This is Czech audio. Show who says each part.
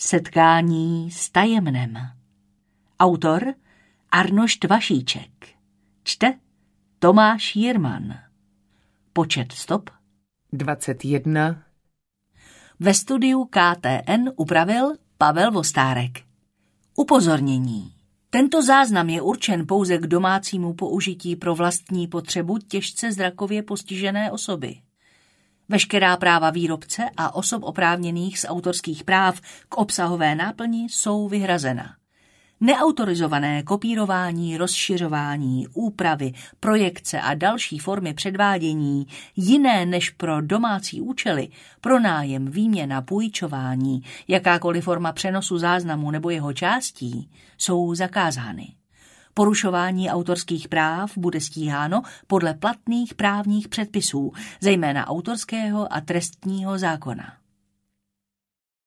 Speaker 1: Setkání s tajemnem. Autor Arnošt Vašíček. Čte Tomáš Jirman. Počet stop
Speaker 2: 21.
Speaker 1: Ve studiu KTN upravil Pavel Vostárek. Upozornění. Tento záznam je určen pouze k domácímu použití pro vlastní potřebu těžce zrakově postižené osoby. Veškerá práva výrobce a osob oprávněných z autorských práv k obsahové náplni jsou vyhrazena. Neautorizované kopírování, rozšiřování, úpravy, projekce a další formy předvádění, jiné než pro domácí účely, pronájem, výměna, půjčování, jakákoliv forma přenosu záznamu nebo jeho částí, jsou zakázány. Porušování autorských práv bude stíháno podle platných právních předpisů, zejména autorského a trestního zákona.